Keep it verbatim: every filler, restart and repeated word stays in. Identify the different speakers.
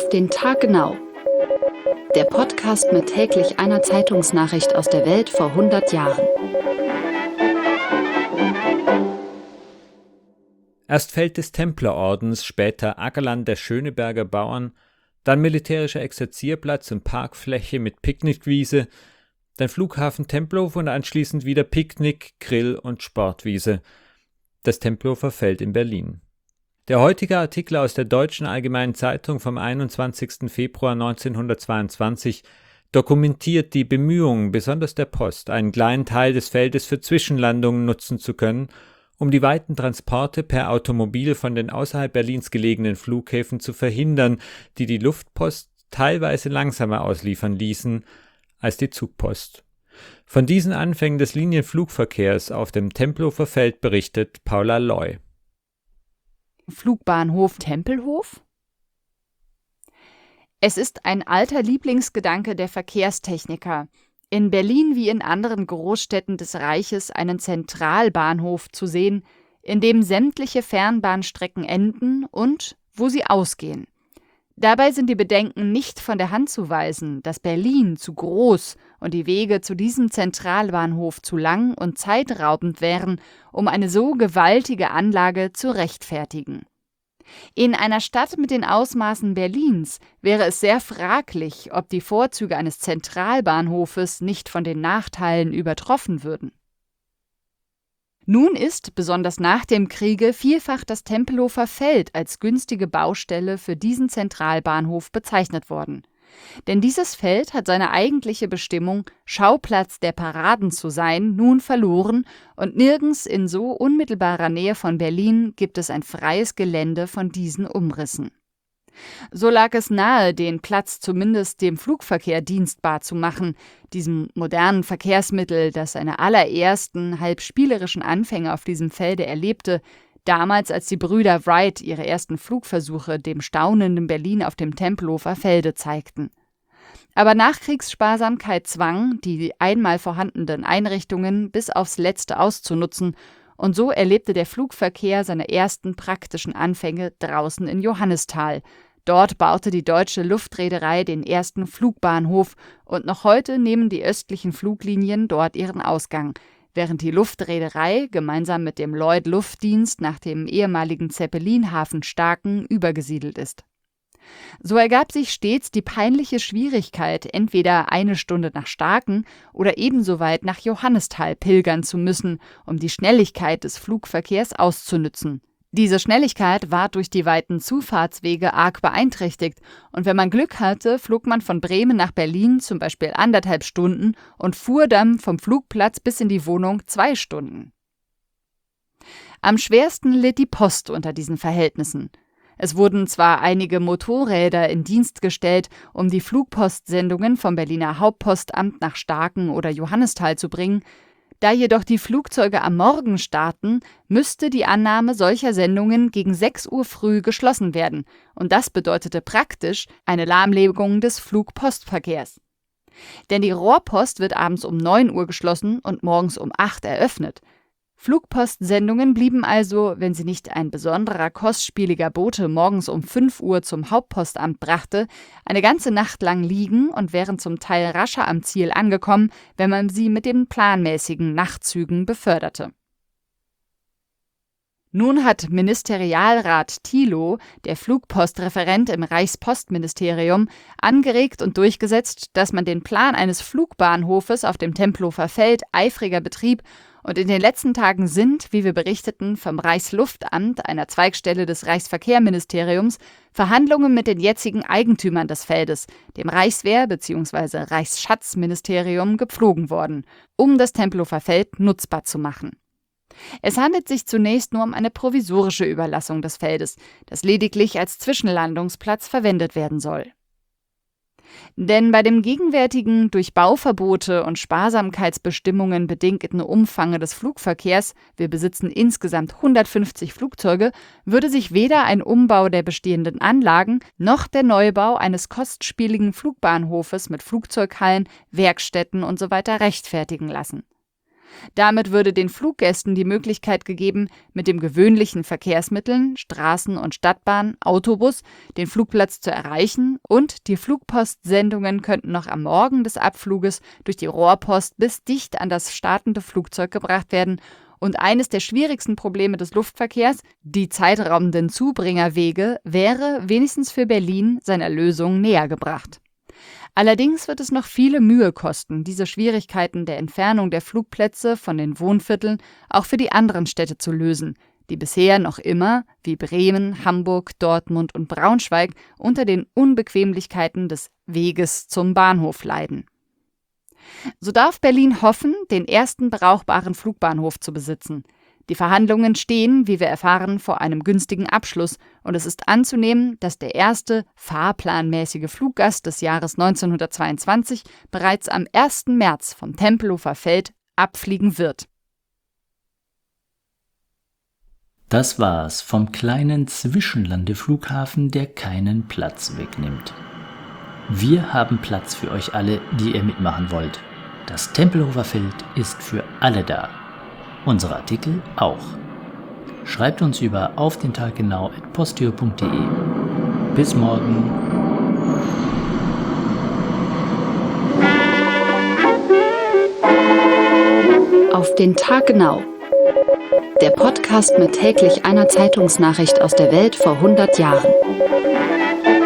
Speaker 1: den Tag genau. Der Podcast mit täglich einer Zeitungsnachricht aus der Welt vor hundert Jahren.
Speaker 2: Erst Feld des Templerordens, später Ackerland der Schöneberger Bauern, dann militärischer Exerzierplatz und Parkfläche mit Picknickwiese, dann Flughafen Tempelhof und anschließend wieder Picknick, Grill und Sportwiese. Das Tempelhofer Feld in Berlin. Der heutige Artikel aus der Deutschen Allgemeinen Zeitung vom einundzwanzigsten Februar neunzehnhundertzweiundzwanzig dokumentiert die Bemühungen, besonders der Post, einen kleinen Teil des Feldes für Zwischenlandungen nutzen zu können, um die weiten Transporte per Automobil von den außerhalb Berlins gelegenen Flughäfen zu verhindern, die die Luftpost teilweise langsamer ausliefern ließen als die Zugpost. Von diesen Anfängen des Linienflugverkehrs auf dem Tempelhofer Feld berichtet Paula Loy.
Speaker 3: Flugbahnhof Tempelhof? Es ist ein alter Lieblingsgedanke der Verkehrstechniker, in Berlin wie in anderen Großstädten des Reiches einen Zentralbahnhof zu sehen, in dem sämtliche Fernbahnstrecken enden und wo sie ausgehen. Dabei sind die Bedenken nicht von der Hand zu weisen, dass Berlin zu groß und die Wege zu diesem Zentralbahnhof zu lang und zeitraubend wären, um eine so gewaltige Anlage zu rechtfertigen. In einer Stadt mit den Ausmaßen Berlins wäre es sehr fraglich, ob die Vorzüge eines Zentralbahnhofes nicht von den Nachteilen übertroffen würden. Nun ist, besonders nach dem Kriege, vielfach das Tempelhofer Feld als günstige Baustelle für diesen Zentralbahnhof bezeichnet worden. Denn dieses Feld hat seine eigentliche Bestimmung, Schauplatz der Paraden zu sein, nun verloren und nirgends in so unmittelbarer Nähe von Berlin gibt es ein freies Gelände von diesen Umrissen. So lag es nahe, den Platz zumindest dem Flugverkehr dienstbar zu machen, diesem modernen Verkehrsmittel, das seine allerersten, halb spielerischen Anfänge auf diesem Felde erlebte, damals als die Brüder Wright ihre ersten Flugversuche dem staunenden Berlin auf dem Tempelhofer Felde zeigten. Aber Nachkriegssparsamkeit zwang, die einmal vorhandenen Einrichtungen bis aufs Letzte auszunutzen, und so erlebte der Flugverkehr seine ersten praktischen Anfänge draußen in Johannisthal. Dort baute die Deutsche Luftreederei den ersten Flugbahnhof und noch heute nehmen die östlichen Fluglinien dort ihren Ausgang, während die Luftreederei gemeinsam mit dem Lloyd-Luftdienst nach dem ehemaligen Zeppelinhafen Staaken übergesiedelt ist. So ergab sich stets die peinliche Schwierigkeit, entweder eine Stunde nach Staaken oder ebenso weit nach Johannisthal pilgern zu müssen, um die Schnelligkeit des Flugverkehrs auszunützen. Diese Schnelligkeit war durch die weiten Zufahrtswege arg beeinträchtigt und wenn man Glück hatte, flog man von Bremen nach Berlin zum Beispiel anderthalb Stunden und fuhr dann vom Flugplatz bis in die Wohnung zwei Stunden. Am schwersten litt die Post unter diesen Verhältnissen. Es wurden zwar einige Motorräder in Dienst gestellt, um die Flugpostsendungen vom Berliner Hauptpostamt nach Staaken oder Johannisthal zu bringen. Da jedoch die Flugzeuge am Morgen starten, müsste die Annahme solcher Sendungen gegen sechs Uhr früh geschlossen werden. Und das bedeutete praktisch eine Lahmlegung des Flugpostverkehrs. Denn die Rohrpost wird abends um neun Uhr geschlossen und morgens um acht eröffnet. Flugpostsendungen blieben also, wenn sie nicht ein besonderer kostspieliger Bote morgens um fünf Uhr zum Hauptpostamt brachte, eine ganze Nacht lang liegen und wären zum Teil rascher am Ziel angekommen, wenn man sie mit den planmäßigen Nachtzügen beförderte. Nun hat Ministerialrat Thilo, der Flugpostreferent im Reichspostministerium, angeregt und durchgesetzt, dass man den Plan eines Flugbahnhofes auf dem Tempelhofer Feld eifriger betrieb und in den letzten Tagen sind, wie wir berichteten, vom Reichsluftamt, einer Zweigstelle des Reichsverkehrsministeriums, Verhandlungen mit den jetzigen Eigentümern des Feldes, dem Reichswehr- bzw. Reichsschatzministerium, gepflogen worden, um das Tempelhofer Feld nutzbar zu machen. Es handelt sich zunächst nur um eine provisorische Überlassung des Feldes, das lediglich als Zwischenlandungsplatz verwendet werden soll. Denn bei dem gegenwärtigen, durch Bauverbote und Sparsamkeitsbestimmungen bedingten Umfange des Flugverkehrs, wir besitzen insgesamt hundertfünfzig Flugzeuge, würde sich weder ein Umbau der bestehenden Anlagen noch der Neubau eines kostspieligen Flugbahnhofes mit Flugzeughallen, Werkstätten usw. rechtfertigen lassen. Damit würde den Fluggästen die Möglichkeit gegeben, mit den gewöhnlichen Verkehrsmitteln, Straßen- und Stadtbahn, Autobus, den Flugplatz zu erreichen und die Flugpostsendungen könnten noch am Morgen des Abfluges durch die Rohrpost bis dicht an das startende Flugzeug gebracht werden. Und eines der schwierigsten Probleme des Luftverkehrs, die zeitraubenden Zubringerwege, wäre wenigstens für Berlin seiner Lösung näher gebracht. Allerdings wird es noch viele Mühe kosten, diese Schwierigkeiten der Entfernung der Flugplätze von den Wohnvierteln auch für die anderen Städte zu lösen, die bisher noch immer, wie Bremen, Hamburg, Dortmund und Braunschweig, unter den Unbequemlichkeiten des Weges zum Bahnhof leiden. So darf Berlin hoffen, den ersten brauchbaren Flugbahnhof zu besitzen. Die Verhandlungen stehen, wie wir erfahren, vor einem günstigen Abschluss und es ist anzunehmen, dass der erste fahrplanmäßige Fluggast des Jahres neunzehnhundertzweiundzwanzig bereits am ersten März vom Tempelhofer Feld abfliegen wird.
Speaker 4: Das war's vom kleinen Zwischenlandeflughafen, der keinen Platz wegnimmt. Wir haben Platz für euch alle, die ihr mitmachen wollt. Das Tempelhofer Feld ist für alle da. Unsere Artikel auch. Schreibt uns über auf den Tag genau at posteo punkt de. Bis morgen.
Speaker 1: Auf den Tag genau. Der Podcast mit täglich einer Zeitungsnachricht aus der Welt vor hundert Jahren.